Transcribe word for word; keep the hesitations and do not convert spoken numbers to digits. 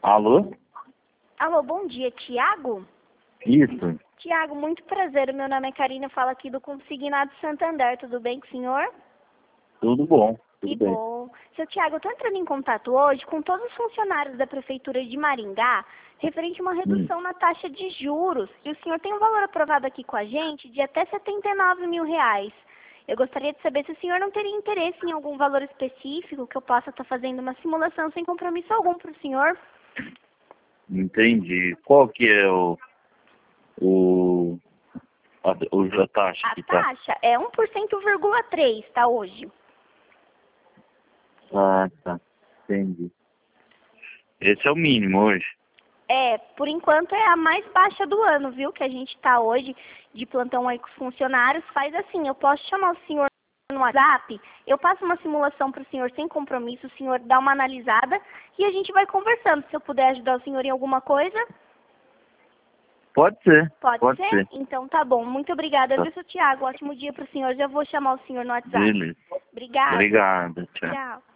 Alô? Alô, bom dia, Tiago? Isso. Tiago, muito prazer. O meu nome é Karina, falo aqui do Consignado Santander. Tudo bem com o senhor? Tudo bom. Tudo Que bem. bom. Seu Tiago, eu estou entrando em contato hoje com todos os funcionários da Prefeitura de Maringá, referente a uma Hum. redução na taxa de juros. E o senhor tem um valor aprovado aqui com a gente de até setenta e nove mil reais. Eu gostaria de saber se o senhor não teria interesse em algum valor específico que eu possa estar fazendo uma simulação sem compromisso algum para o senhor. Entendi. Qual que é o... o... a, o a taxa A que tá? taxa é um por cento vírgula três, tá hoje. Ah, tá. Entendi. Esse é o mínimo hoje. É, por enquanto é a mais baixa do ano, viu? Que a gente tá hoje de plantão aí com os funcionários. Faz assim, eu posso chamar o senhor no WhatsApp, eu passo uma simulação para o senhor sem compromisso, o senhor dá uma analisada e a gente vai conversando. Se eu puder ajudar o senhor em alguma coisa, Pode ser. pode, Pode ser? ser. Então tá bom. Muito obrigada, Tá. viu, seu Tiago? Ótimo dia para o senhor. Já vou chamar o senhor no WhatsApp. Beleza. Obrigada. Obrigado. Tchau. Tchau.